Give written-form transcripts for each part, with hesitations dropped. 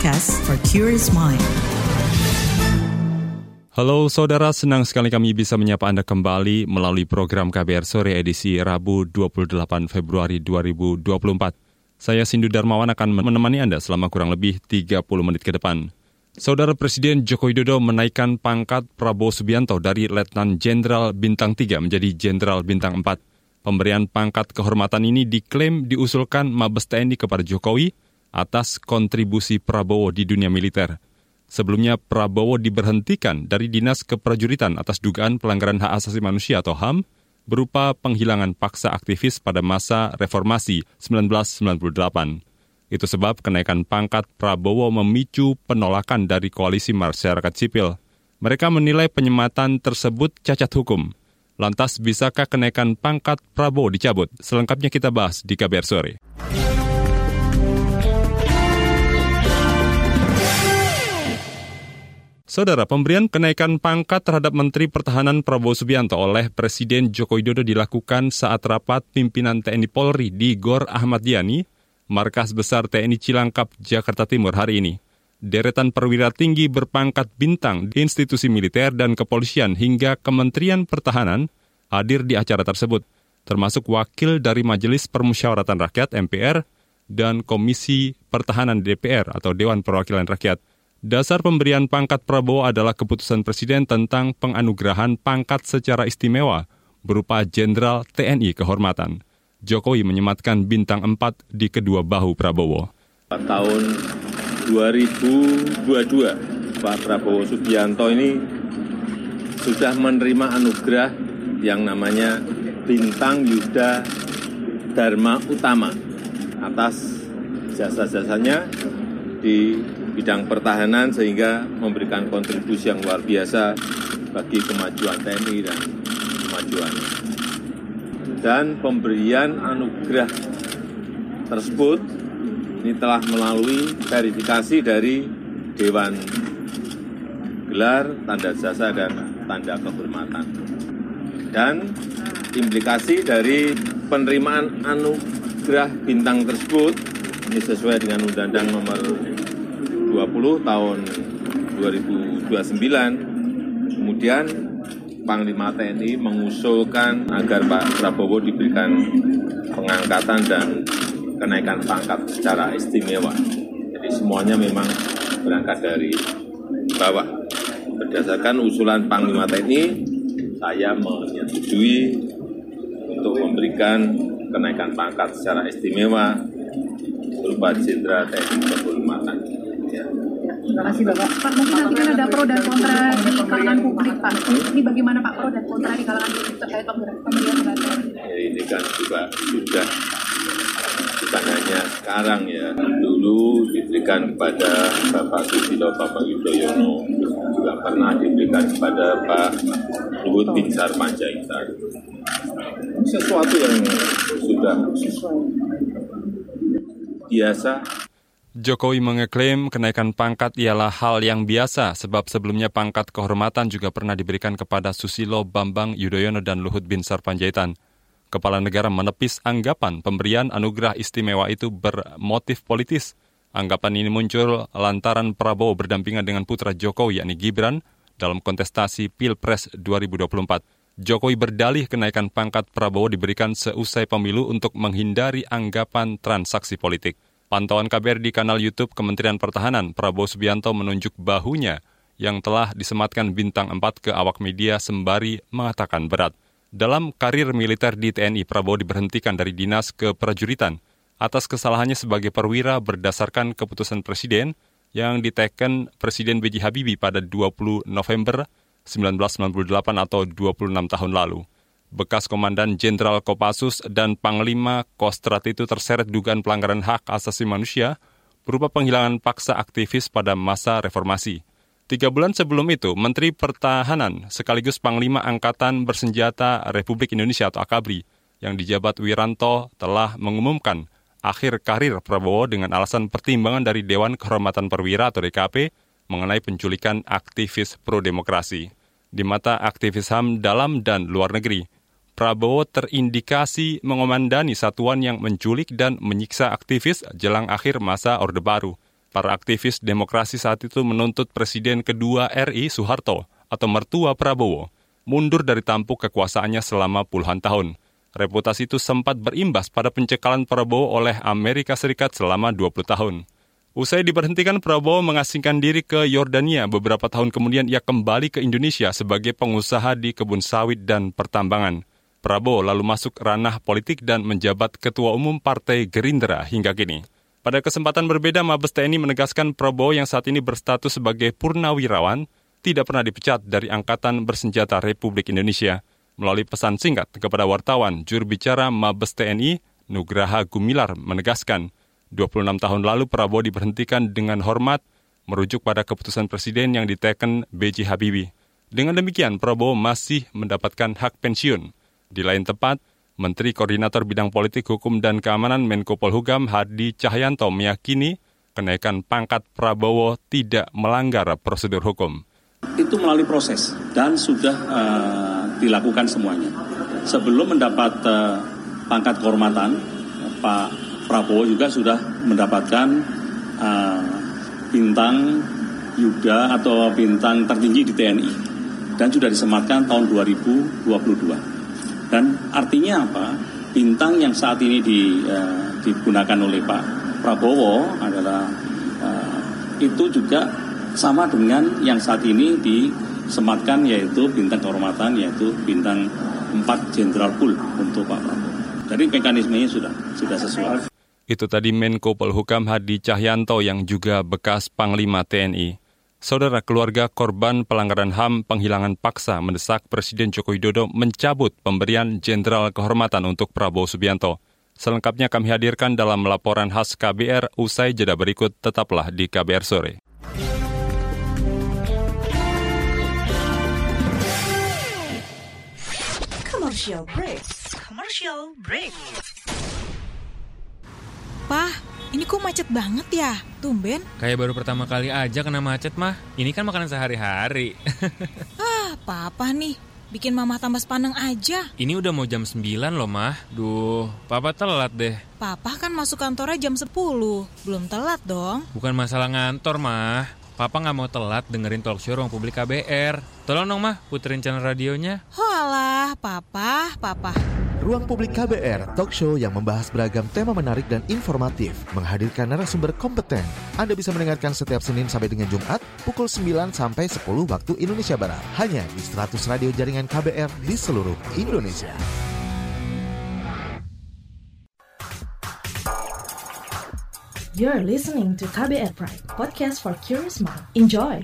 podcast for curious mind. Halo saudara, senang sekali kami bisa menyapa Anda kembali melalui program KBR Sore edisi Rabu 28 Februari 2024. Saya Sindu Darmawan akan menemani Anda selama kurang lebih 30 menit ke depan. Saudara Presiden Joko Widodo menaikkan pangkat Prabowo Subianto dari Letnan Jenderal Bintang 3 menjadi Jenderal Bintang 4. Pemberian pangkat kehormatan ini diklaim diusulkan Mabes TNI kepada Jokowi atas kontribusi Prabowo di dunia militer. Sebelumnya, Prabowo diberhentikan dari Dinas Keprajuritan atas dugaan pelanggaran hak asasi manusia atau HAM berupa penghilangan paksa aktivis pada masa reformasi 1998. Itu sebab kenaikan pangkat Prabowo memicu penolakan dari koalisi masyarakat sipil. Mereka menilai penyematan tersebut cacat hukum. Lantas, bisakah kenaikan pangkat Prabowo dicabut? Selengkapnya kita bahas di KBR Sore. Saudara, pemberian kenaikan pangkat terhadap Menteri Pertahanan Prabowo Subianto oleh Presiden Joko Widodo dilakukan saat rapat pimpinan TNI Polri di Gor Ahmad Yani, Markas Besar TNI Cilangkap, Jakarta Timur hari ini. Deretan perwira tinggi berpangkat bintang di institusi militer dan kepolisian hingga Kementerian Pertahanan hadir di acara tersebut, termasuk wakil dari Majelis Permusyawaratan Rakyat (MPR) dan Komisi Pertahanan DPR atau Dewan Perwakilan Rakyat. Dasar pemberian pangkat Prabowo adalah keputusan Presiden tentang penganugerahan pangkat secara istimewa berupa Jenderal TNI Kehormatan. Jokowi menyematkan bintang 4 di kedua bahu Prabowo. Tahun 2022, Pak Prabowo Subianto ini sudah menerima anugerah yang namanya Bintang Yuda Dharma Utama atas jasa-jasanya di bidang pertahanan sehingga memberikan kontribusi yang luar biasa bagi kemajuan TNI dan kemajuannya. Dan pemberian anugerah tersebut ini telah melalui verifikasi dari Dewan Gelar, Tanda Jasa, dan Tanda Kehormatan. Dan implikasi dari penerimaan anugerah bintang tersebut ini sesuai dengan Undang-Undang Nomor 20 tahun 2029, kemudian Panglima TNI mengusulkan agar Pak Prabowo diberikan pengangkatan dan kenaikan pangkat secara istimewa. Jadi semuanya memang berangkat dari bawah. Berdasarkan usulan Panglima TNI, saya menyetujui untuk memberikan kenaikan pangkat secara istimewa berupa Jenderal TNI Kehormatan. Terima kasih Bapak. Pak, mungkin nanti kan ada pro dan kontra di kalangan publik Pak. Ini bagaimana Pak pro dan kontra di kalangan publik terkait pemberian penghargaan? Ya, ini kan juga sudah bukan hanya sekarang ya. Dulu diberikan kepada Bapak Susilo Bambang Yudhoyono, juga pernah diberikan kepada Pak Luhut Binsar Panjaitan. Sesuatu yang sudah biasa. Jokowi mengeklaim kenaikan pangkat ialah hal yang biasa sebab sebelumnya pangkat kehormatan juga pernah diberikan kepada Susilo Bambang Yudhoyono dan Luhut Binsar Panjaitan. Kepala negara menepis anggapan pemberian anugerah istimewa itu bermotif politis. Anggapan ini muncul lantaran Prabowo berdampingan dengan putra Jokowi yakni Gibran dalam kontestasi Pilpres 2024. Jokowi berdalih kenaikan pangkat Prabowo diberikan seusai pemilu untuk menghindari anggapan transaksi politik. Pantauan KBR di kanal YouTube Kementerian Pertahanan, Prabowo Subianto menunjuk bahunya yang telah disematkan bintang 4 ke awak media sembari mengatakan berat. Dalam karir militer di TNI, Prabowo diberhentikan dari Dinas Keprajuritan atas kesalahannya sebagai perwira berdasarkan keputusan Presiden yang diteken Presiden B.J. Habibie pada 20 November 1998 atau 26 tahun lalu. Bekas Komandan Jenderal Kopassus dan Panglima Kostrat itu terseret dugaan pelanggaran hak asasi manusia berupa penghilangan paksa aktivis pada masa reformasi. 3 bulan sebelum itu, Menteri Pertahanan sekaligus Panglima Angkatan Bersenjata Republik Indonesia atau AKABRI yang dijabat Wiranto telah mengumumkan akhir karir Prabowo dengan alasan pertimbangan dari Dewan Kehormatan Perwira atau DKP mengenai penculikan aktivis pro-demokrasi. Di mata aktivis HAM dalam dan luar negeri, Prabowo terindikasi mengomandani satuan yang menculik dan menyiksa aktivis jelang akhir masa Orde Baru. Para aktivis demokrasi saat itu menuntut Presiden kedua RI Soeharto atau mertua Prabowo mundur dari tampuk kekuasaannya selama puluhan tahun. Reputasi itu sempat berimbas pada pencekalan Prabowo oleh Amerika Serikat selama 20 tahun. Usai diberhentikan, Prabowo mengasingkan diri ke Yordania. Beberapa tahun kemudian ia kembali ke Indonesia sebagai pengusaha di kebun sawit dan pertambangan. Prabowo lalu masuk ranah politik dan menjabat Ketua Umum Partai Gerindra hingga kini. Pada kesempatan berbeda, Mabes TNI menegaskan Prabowo yang saat ini berstatus sebagai purnawirawan tidak pernah dipecat dari Angkatan Bersenjata Republik Indonesia. Melalui pesan singkat kepada wartawan, juru bicara Mabes TNI, Nugraha Gumilar, menegaskan 26 tahun lalu Prabowo diberhentikan dengan hormat merujuk pada keputusan Presiden yang diteken B.J. Habibie. Dengan demikian, Prabowo masih mendapatkan hak pensiun. Di lain tempat, Menteri Koordinator Bidang Politik, Hukum, dan Keamanan Menko Polhukam Hadi Cahyanto meyakini kenaikan pangkat Prabowo tidak melanggar prosedur hukum. Itu melalui proses dan sudah dilakukan semuanya. Sebelum mendapat pangkat kehormatan, Pak Prabowo juga sudah mendapatkan bintang Yuda atau bintang tertinggi di TNI dan sudah disematkan tahun 2022. Dan artinya apa? Bintang yang saat ini digunakan oleh Pak Prabowo adalah itu juga sama dengan yang saat ini disematkan, yaitu bintang kehormatan, yaitu bintang 4 Jenderal Pul untuk Pak Prabowo. Jadi mekanismenya sudah sesuai. Itu tadi Menko Polhukam Hadi Cahyanto yang juga bekas Panglima TNI. Saudara, keluarga korban pelanggaran HAM penghilangan paksa mendesak Presiden Joko Widodo mencabut pemberian Jenderal Kehormatan untuk Prabowo Subianto. Selengkapnya kami hadirkan dalam laporan khas KBR usai jeda berikut. Tetaplah di KBR Sore. Commercial break. Pak, ini kok macet banget ya? Tumben. Kayak baru pertama kali aja kena macet, mah. Ini kan makanan sehari-hari. Papa nih, bikin mama tambah sepaneng aja. Ini udah mau jam 9 loh, mah. Duh, papa telat deh. Papa kan masuk kantornya jam 10. Belum telat dong. Bukan masalah ngantor, mah. Papa gak mau telat dengerin talk show Ruang Publik KBR. Tolong dong, mah, puterin channel radionya. Hoalah, Papa. Ruang Publik KBR, talk show yang membahas beragam tema menarik dan informatif, menghadirkan narasumber kompeten. Anda bisa mendengarkan setiap Senin sampai dengan Jumat, pukul 9 sampai 10 waktu Indonesia Barat. Hanya di 100 radio jaringan KBR di seluruh Indonesia. You're listening to KBR Pride, podcast for curious mind. Enjoy!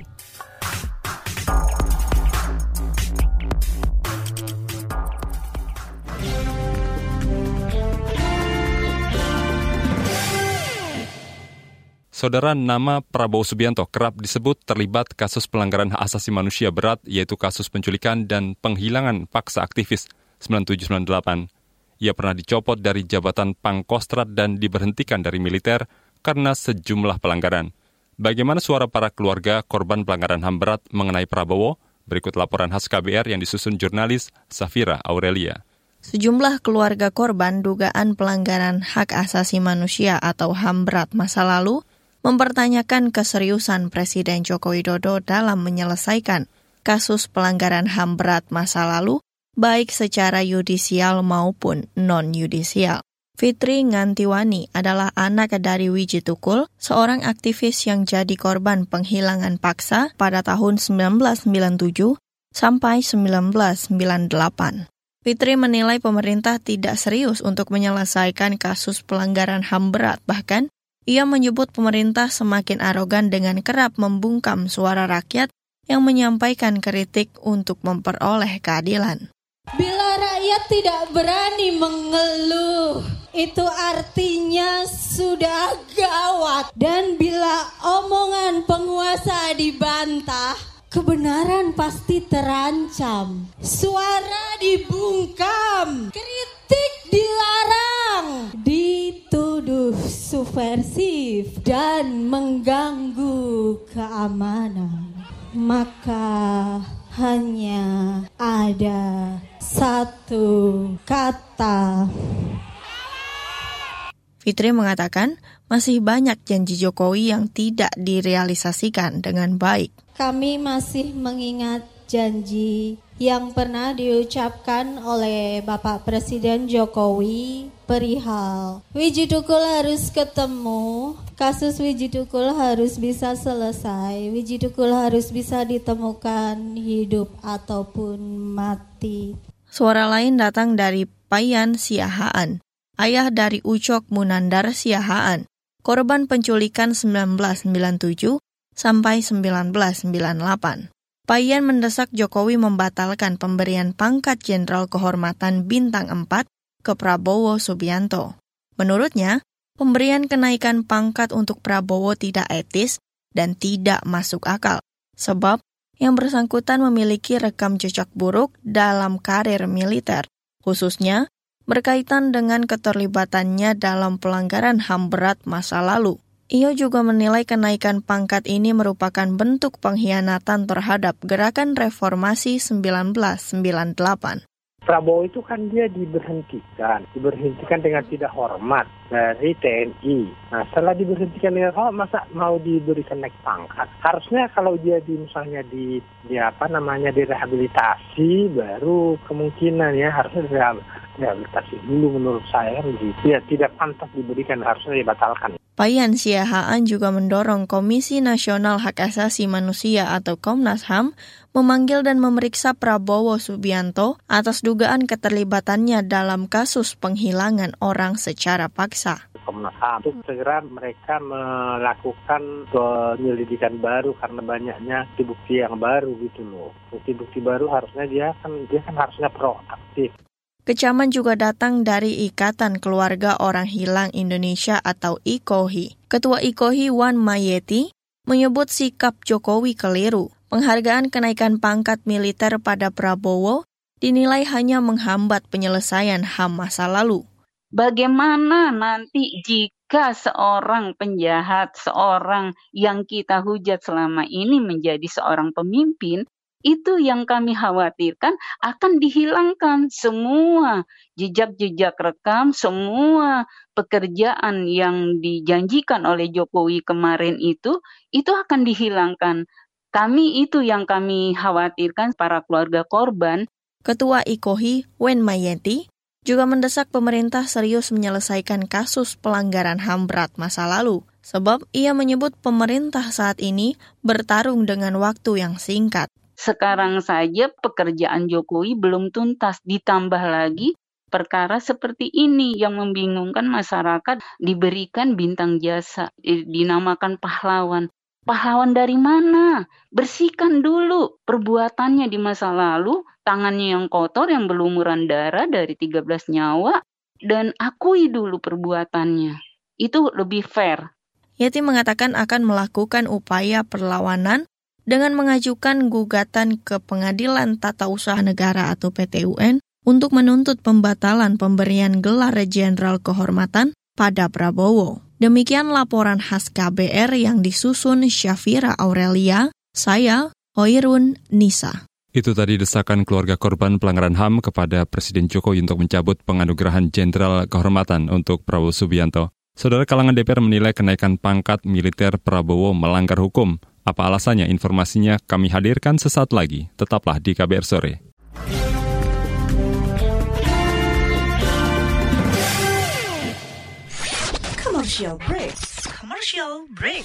Saudara, nama Prabowo Subianto kerap disebut terlibat kasus pelanggaran hak asasi manusia berat, yaitu kasus penculikan dan penghilangan paksa aktivis 9798. Ia pernah dicopot dari jabatan Pangkostrat dan diberhentikan dari militer karena sejumlah pelanggaran. Bagaimana suara para keluarga korban pelanggaran HAM berat mengenai Prabowo? Berikut laporan khas KBR yang disusun jurnalis Safira Aurelia. Sejumlah keluarga korban dugaan pelanggaran hak asasi manusia atau HAM berat masa lalu mempertanyakan keseriusan Presiden Joko Widodo dalam menyelesaikan kasus pelanggaran HAM berat masa lalu, baik secara yudisial maupun non-yudisial. Fitri Ngantiwani adalah anak dari Wiji Tukul, seorang aktivis yang jadi korban penghilangan paksa pada tahun 1997 sampai 1998. Fitri menilai pemerintah tidak serius untuk menyelesaikan kasus pelanggaran HAM berat, bahkan ia menyebut pemerintah semakin arogan dengan kerap membungkam suara rakyat yang menyampaikan kritik untuk memperoleh keadilan. Bila rakyat tidak berani mengeluh, itu artinya sudah gawat. Dan bila omongan penguasa dibantah, kebenaran pasti terancam. Suara dibungkam, kritik dilarang, dituduh subversif dan mengganggu keamanan. Maka hanya ada satu kata. Fitri mengatakan masih banyak janji Jokowi yang tidak direalisasikan dengan baik. Kami masih mengingat janji yang pernah diucapkan oleh Bapak Presiden Jokowi perihal Wiji Tukul harus ketemu, kasus Wiji Tukul harus bisa selesai, Wiji Tukul harus bisa ditemukan hidup ataupun mati. Suara lain datang dari Payan Siahaan, ayah dari Ucok Munandar Siahaan, korban penculikan 1997 sampai 1998. Payan mendesak Jokowi membatalkan pemberian pangkat Jenderal Kehormatan Bintang 4 ke Prabowo Subianto. Menurutnya, pemberian kenaikan pangkat untuk Prabowo tidak etis dan tidak masuk akal, sebab yang bersangkutan memiliki rekam jejak buruk dalam karir militer, khususnya berkaitan dengan keterlibatannya dalam pelanggaran HAM berat masa lalu. Ia juga menilai kenaikan pangkat ini merupakan bentuk pengkhianatan terhadap gerakan reformasi 1998. Prabowo itu kan dia diberhentikan dengan tidak hormat dari TNI. Nah, setelah diberhentikan dengan hormat, masa mau diberikan naik pangkat? Harusnya kalau dia direhabilitasi, baru kemungkinan ya harusnya direhabilitasi dulu menurut saya begitu. Ya, tidak pantas diberikan, harusnya dibatalkan. Payan Siahaan juga mendorong Komisi Nasional Hak Asasi Manusia atau Komnas HAM memanggil dan memeriksa Prabowo Subianto atas dugaan keterlibatannya dalam kasus penghilangan orang secara paksa. Komnas HAM untuk segera mereka melakukan penyelidikan baru karena banyaknya bukti yang baru gitu loh. Bukti-bukti baru harusnya dia kan harusnya proaktif. Kecaman juga datang dari Ikatan Keluarga Orang Hilang Indonesia atau IKOHI. Ketua IKOHI Wan Mayeti menyebut sikap Jokowi keliru. Penghargaan kenaikan pangkat militer pada Prabowo dinilai hanya menghambat penyelesaian HAM masa lalu. Bagaimana nanti jika seorang penjahat, seorang yang kita hujat selama ini menjadi seorang pemimpin, itu yang kami khawatirkan akan dihilangkan semua jejak-jejak rekam, semua pekerjaan yang dijanjikan oleh Jokowi kemarin itu akan dihilangkan. Itu yang kami khawatirkan para keluarga korban. Ketua IKOHI, Wan Mayeti, juga mendesak pemerintah serius menyelesaikan kasus pelanggaran HAM berat masa lalu, sebab ia menyebut pemerintah saat ini bertarung dengan waktu yang singkat. Sekarang saja pekerjaan Jokowi belum tuntas, ditambah lagi perkara seperti ini yang membingungkan masyarakat, diberikan bintang jasa, dinamakan pahlawan. Pahlawan dari mana? Bersihkan dulu perbuatannya di masa lalu, tangannya yang kotor, yang berlumuran darah dari 13 nyawa, dan akui dulu perbuatannya. Itu lebih fair. Yeti mengatakan akan melakukan upaya perlawanan dengan mengajukan gugatan ke Pengadilan Tata Usaha Negara atau PT-UN untuk menuntut pembatalan pemberian gelar Jenderal Kehormatan pada Prabowo. Demikian laporan khas KBR yang disusun Syafira Aurelia, saya Hoirun Nisa. Itu tadi desakan keluarga korban pelanggaran HAM kepada Presiden Jokowi untuk mencabut penganugerahan Jenderal Kehormatan untuk Prabowo Subianto. Saudara, kalangan DPR menilai kenaikan pangkat militer Prabowo melanggar hukum. Apa alasannya? Informasinya kami hadirkan sesaat lagi. Tetaplah di KBR Sore. Commercial break.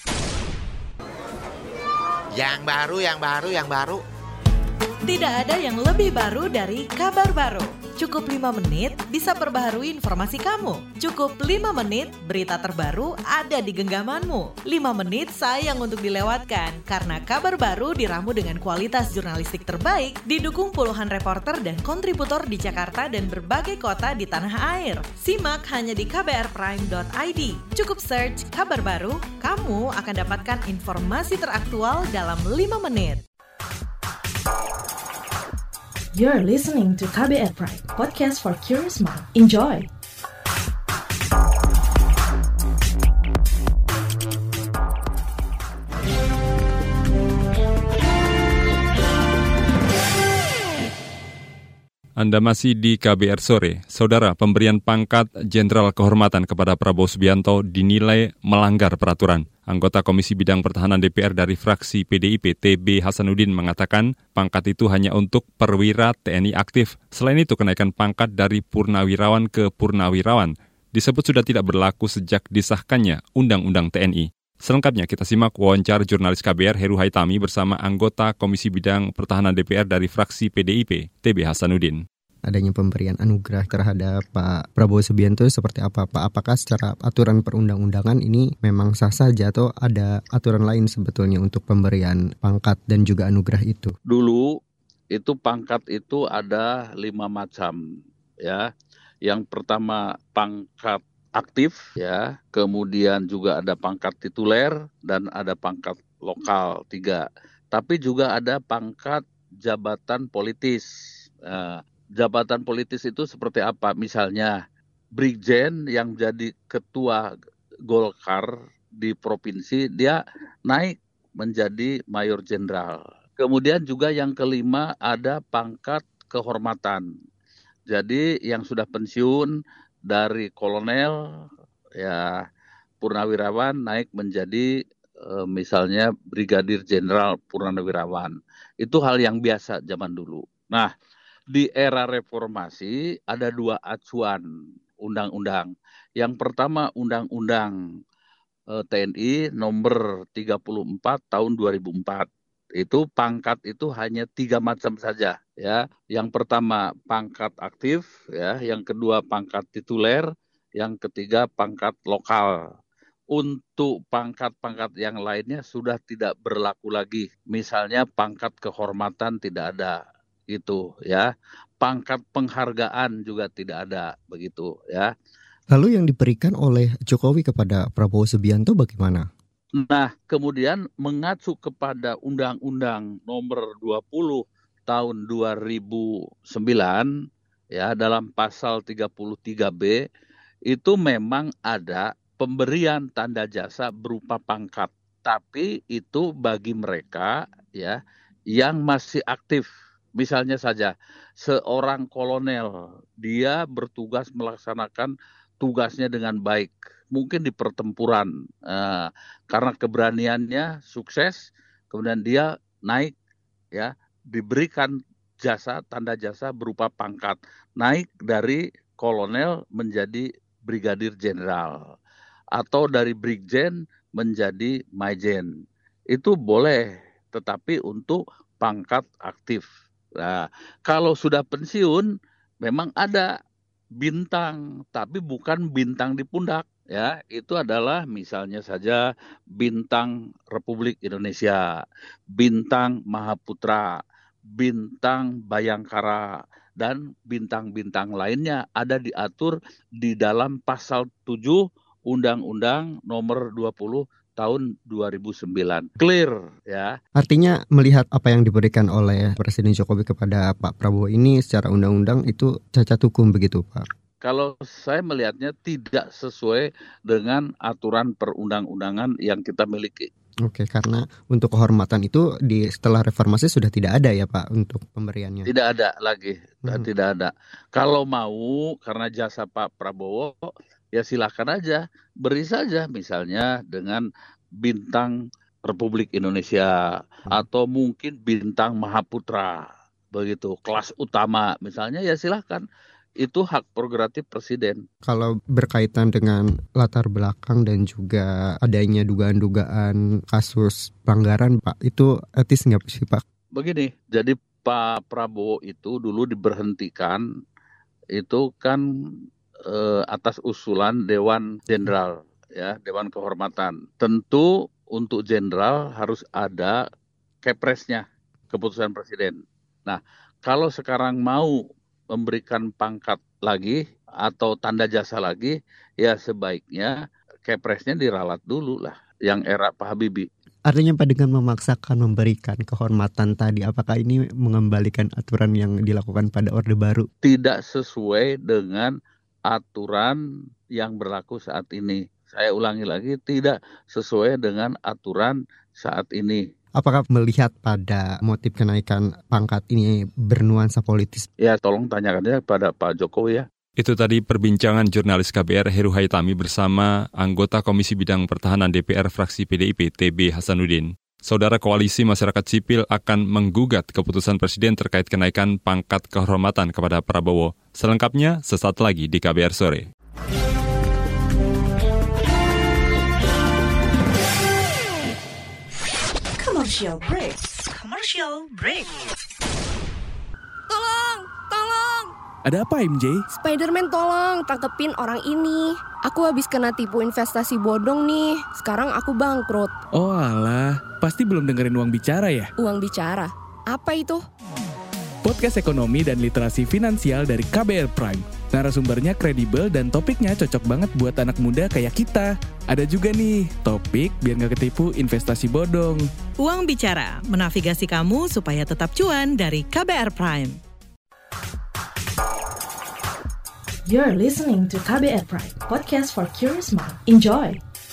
Yang baru. Tidak ada yang lebih baru dari kabar baru. Cukup 5 menit bisa perbaharui informasi kamu. Cukup 5 menit berita terbaru ada di genggamanmu. 5 menit sayang untuk dilewatkan karena kabar baru diramu dengan kualitas jurnalistik terbaik, didukung puluhan reporter dan kontributor di Jakarta dan berbagai kota di tanah air. Simak hanya di kbrprime.id. Cukup search kabar baru, kamu akan dapatkan informasi teraktual dalam 5 menit. You're listening to KBR Prime, podcast for curious mind. Enjoy! Anda masih di KBR Sore. Saudara, pemberian pangkat Jenderal Kehormatan kepada Prabowo Subianto dinilai melanggar peraturan. Anggota Komisi Bidang Pertahanan DPR dari fraksi PDIP, TB Hasanuddin, mengatakan pangkat itu hanya untuk perwira TNI aktif. Selain itu, kenaikan pangkat dari purnawirawan ke purnawirawan disebut sudah tidak berlaku sejak disahkannya Undang-Undang TNI. Selengkapnya kita simak wawancara jurnalis KBR Heru Haitami bersama anggota Komisi Bidang Pertahanan DPR dari fraksi PDIP, TB Hasanuddin. Adanya pemberian anugerah terhadap Pak Prabowo Subianto seperti apa, Pak? Apakah secara aturan perundang-undangan ini memang sah saja atau ada aturan lain sebetulnya untuk pemberian pangkat dan juga anugerah itu? Dulu itu pangkat itu ada 5 macam, ya. Yang pertama pangkat aktif, ya, kemudian juga ada pangkat tituler dan ada pangkat lokal 3. Tapi juga ada pangkat jabatan politis. Jabatan politis itu seperti apa? Misalnya Brigjen yang jadi ketua Golkar di provinsi, dia naik menjadi mayor jenderal. Kemudian juga yang kelima ada pangkat kehormatan. Jadi yang sudah pensiun dari kolonel, ya, purnawirawan naik menjadi misalnya brigadir jenderal purnawirawan. Itu hal yang biasa zaman dulu. Nah, di era reformasi ada 2 acuan undang-undang. Yang pertama Undang-Undang TNI nomor 34 tahun 2004. Itu pangkat itu hanya 3 macam saja, ya. Yang pertama pangkat aktif, ya. Yang kedua pangkat tituler, yang ketiga pangkat lokal. Untuk pangkat-pangkat yang lainnya sudah tidak berlaku lagi. Misalnya pangkat kehormatan tidak ada, gitu, ya. Pangkat penghargaan juga tidak ada, begitu, ya. Lalu yang diberikan oleh Jokowi kepada Prabowo Subianto bagaimana? Nah, kemudian mengacu kepada Undang-Undang nomor 20 tahun 2009, ya, dalam pasal 33B, itu memang ada pemberian tanda jasa berupa pangkat. Tapi itu bagi mereka, ya, yang masih aktif. Misalnya saja, seorang kolonel, dia bertugas melaksanakan tugasnya dengan baik. Mungkin di pertempuran, karena keberaniannya sukses, kemudian dia naik, ya, diberikan jasa, tanda jasa berupa pangkat, naik dari kolonel menjadi brigadir jenderal, atau dari brigjen menjadi majen. Itu boleh, tetapi untuk pangkat aktif. Nah, kalau sudah pensiun, memang ada bintang, tapi bukan bintang di pundak. Ya, itu adalah misalnya saja bintang Republik Indonesia, bintang Mahaputra, bintang Bayangkara, dan bintang-bintang lainnya ada diatur di dalam pasal 7 Undang-Undang nomor 20 tahun 2009. Clear, ya. Artinya melihat apa yang diberikan oleh Presiden Jokowi kepada Pak Prabowo ini secara undang-undang itu cacat hukum begitu, Pak? Kalau saya melihatnya tidak sesuai dengan aturan perundang-undangan yang kita miliki. Oke, karena untuk kehormatan itu setelah reformasi sudah tidak ada ya Pak untuk pemberiannya? Tidak ada lagi, tidak ada. Kalau mau karena jasa Pak Prabowo, ya silakan aja, beri saja misalnya dengan bintang Republik Indonesia atau mungkin bintang Mahaputra, begitu, kelas utama misalnya, ya silakan. Itu hak prerogatif presiden. Kalau berkaitan dengan latar belakang dan juga adanya dugaan-dugaan kasus pelanggaran, Pak, itu etis nggak sih, Pak? Begini, jadi Pak Prabowo itu dulu diberhentikan, itu kan atas usulan Dewan Jenderal, ya, Dewan Kehormatan. Tentu untuk jenderal harus ada kepresnya, keputusan presiden. Nah, kalau sekarang mau memberikan pangkat lagi atau tanda jasa lagi, ya sebaiknya kepresnya diralat dulu lah, yang era Pak Habibie. Artinya Pak, dengan memaksakan memberikan kehormatan tadi, apakah ini mengembalikan aturan yang dilakukan pada Orde Baru? Tidak sesuai dengan aturan yang berlaku saat ini. Saya ulangi lagi, tidak sesuai dengan aturan saat ini. Apakah melihat pada motif kenaikan pangkat ini bernuansa politis? Ya, tolong tanyakannya pada Pak Jokowi ya. Itu tadi perbincangan jurnalis KBR Heru Haitami bersama anggota Komisi Bidang Pertahanan DPR fraksi PDIP TB Hasanuddin. Saudara, Koalisi Masyarakat Sipil akan menggugat keputusan Presiden terkait kenaikan pangkat kehormatan kepada Prabowo. Selengkapnya sesaat lagi di KBR Sore. Commercial break. Tolong! Ada apa, MJ? Spider-Man tolong, tangkepin orang ini. Aku habis kena tipu investasi bodong nih. Sekarang aku bangkrut. Oh alah, pasti belum dengerin Uang Bicara ya? Uang Bicara? Apa itu? Podcast ekonomi dan literasi finansial dari KBR Prime. Narasumbernya kredibel dan topiknya cocok banget buat anak muda kayak kita. Ada juga nih, topik biar gak ketipu investasi bodong. Uang Bicara, menavigasi kamu supaya tetap cuan dari KBR Prime. You're listening to KBR Prime, podcast for curious mind. Enjoy!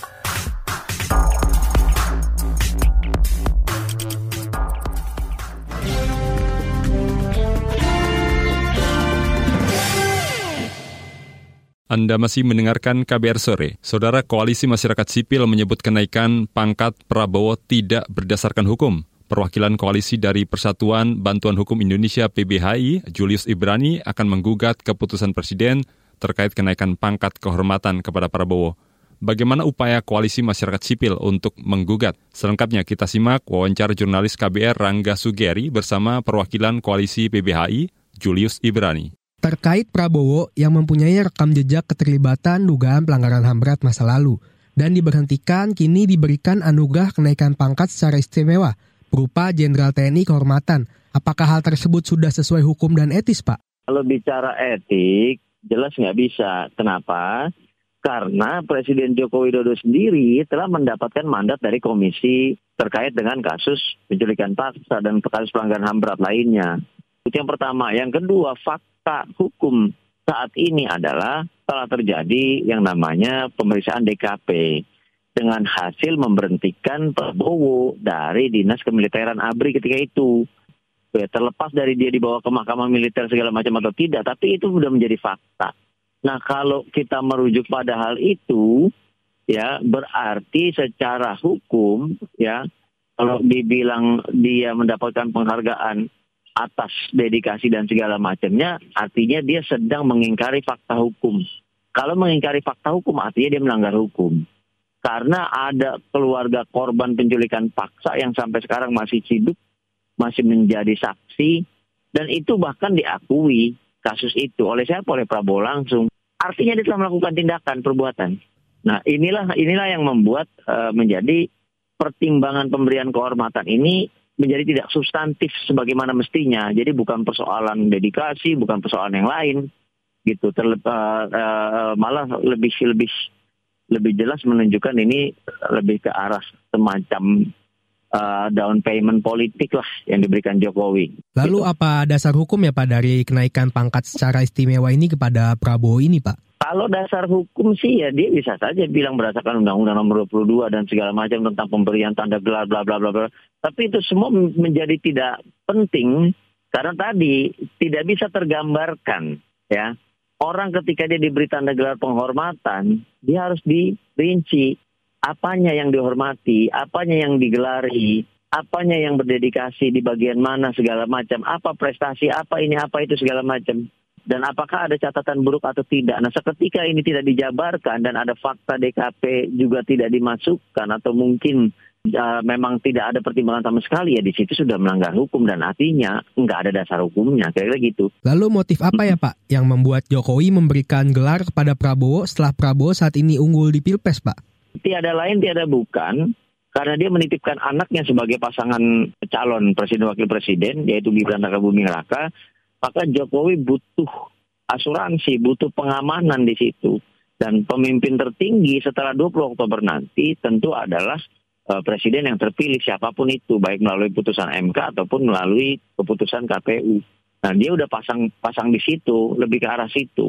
Anda masih mendengarkan KBR Sore. Saudara, Koalisi Masyarakat Sipil menyebut kenaikan pangkat Prabowo tidak berdasarkan hukum. Perwakilan koalisi dari Persatuan Bantuan Hukum Indonesia PBHI, Julius Ibrani, akan menggugat keputusan Presiden terkait kenaikan pangkat kehormatan kepada Prabowo. Bagaimana upaya Koalisi Masyarakat Sipil untuk menggugat? Selengkapnya kita simak wawancara jurnalis KBR Rangga Sugeri bersama perwakilan koalisi PBHI, Julius Ibrani. Terkait Prabowo yang mempunyai rekam jejak keterlibatan dugaan pelanggaran HAM berat masa lalu dan diberhentikan, kini diberikan anugerah kenaikan pangkat secara istimewa berupa Jenderal TNI Kehormatan. Apakah hal tersebut sudah sesuai hukum dan etis, Pak? Kalau bicara etik, jelas nggak bisa. Kenapa? Karena Presiden Joko Widodo sendiri telah mendapatkan mandat dari komisi terkait dengan kasus penculikan paksa dan kasus pelanggaran HAM berat lainnya. Itu yang pertama. Yang kedua, fakta hukum saat ini adalah telah terjadi yang namanya pemeriksaan DKP dengan hasil memberhentikan Prabowo dari Dinas Kemiliteran ABRI ketika itu. Ya, terlepas dari dia dibawa ke mahkamah militer segala macam atau tidak, tapi itu sudah menjadi fakta. Nah, kalau kita merujuk pada hal itu, ya berarti secara hukum, ya kalau dibilang dia mendapatkan penghargaan atas dedikasi dan segala macamnya, artinya dia sedang mengingkari fakta hukum. Kalau mengingkari fakta hukum, artinya dia melanggar hukum. Karena ada keluarga korban penculikan paksa yang sampai sekarang masih hidup, masih menjadi saksi, dan itu bahkan diakui kasus itu oleh siapa? Oleh Prabowo langsung. Artinya dia telah melakukan tindakan, perbuatan. Nah, inilah yang membuat menjadi pertimbangan pemberian kehormatan ini menjadi tidak substantif sebagaimana mestinya. Jadi bukan persoalan dedikasi, bukan persoalan yang lain, gitu. Malah lebih jelas menunjukkan ini lebih ke arah semacam down payment politik lah yang diberikan Jokowi. Lalu apa dasar hukum ya Pak dari kenaikan pangkat secara istimewa ini kepada Prabowo ini, Pak? Kalau dasar hukum sih ya dia bisa saja bilang berdasarkan Undang-Undang Nomor 22 dan segala macam tentang pemberian tanda gelar bla bla bla bla. Tapi itu semua menjadi tidak penting karena tadi tidak bisa tergambarkan ya. Orang ketika dia diberi tanda gelar penghormatan, dia harus dirinci apanya yang dihormati, apanya yang digelari, apanya yang berdedikasi di bagian mana segala macam, apa prestasi, apa ini, apa itu segala macam. Dan apakah ada catatan buruk atau tidak. Nah, seketika ini tidak dijabarkan dan ada fakta DKP juga tidak dimasukkan atau mungkin memang tidak ada pertimbangan sama sekali, ya di situ sudah melanggar hukum dan artinya nggak ada dasar hukumnya, kira-kira gitu. Lalu motif apa ya Pak yang membuat Jokowi memberikan gelar kepada Prabowo setelah Prabowo saat ini unggul di Pilpres, Pak? Tiada lain, tiada bukan, karena dia menitipkan anaknya sebagai pasangan calon presiden wakil presiden, yaitu Gibran Rakabuming Raka. Maka Jokowi butuh asuransi, butuh pengamanan di situ. Dan pemimpin tertinggi setelah 20 Oktober nanti tentu adalah presiden yang terpilih siapapun itu, baik melalui putusan MK ataupun melalui keputusan KPU. Nah, dia udah pasang di situ, lebih ke arah situ.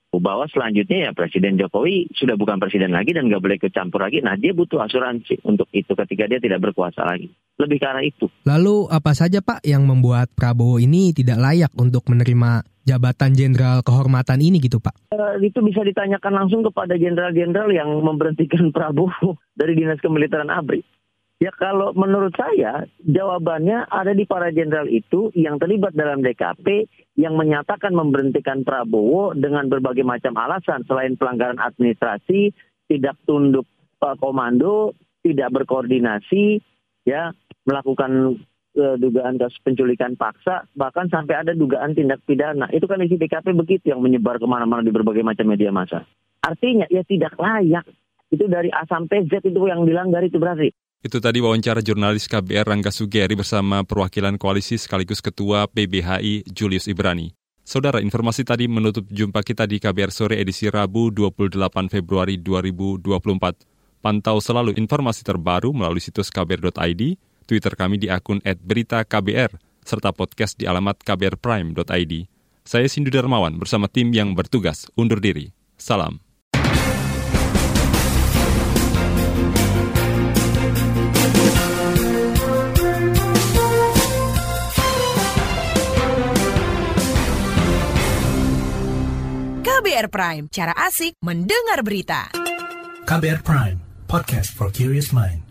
bahwa selanjutnya ya Presiden Jokowi sudah bukan presiden lagi dan nggak boleh ikut campur lagi. Nah, dia butuh asuransi untuk itu ketika dia tidak berkuasa lagi. Lebih ke arah itu. Lalu apa saja Pak yang membuat Prabowo ini tidak layak untuk menerima jabatan jenderal kehormatan ini gitu Pak? Itu bisa ditanyakan langsung kepada jenderal-jenderal yang memberhentikan Prabowo dari Dinas Kemiliteran ABRI. Ya kalau menurut saya jawabannya ada di para jenderal itu yang terlibat dalam DKP yang menyatakan memberhentikan Prabowo dengan berbagai macam alasan selain pelanggaran administrasi, tidak tunduk komando, tidak berkoordinasi, ya melakukan dugaan kasus penculikan paksa, bahkan sampai ada dugaan tindak pidana. Itu kan isi DKP begitu yang menyebar kemana-mana di berbagai macam media massa. Artinya ya tidak layak. Itu dari A sampai Z itu yang dilanggar itu berarti. Itu tadi wawancara jurnalis KBR Rangga Sugeri bersama perwakilan koalisi sekaligus Ketua PBHI Julius Ibrani. Saudara, informasi tadi menutup jumpa kita di KBR Sore edisi Rabu 28 Februari 2024. Pantau selalu informasi terbaru melalui situs kbr.id, Twitter kami di akun @beritaKBR, serta podcast di alamat kbrprime.id. Saya Sindu Darmawan bersama tim yang bertugas undur diri. Salam. KBR Prime, cara asik mendengar berita. KBR Prime, podcast for curious mind.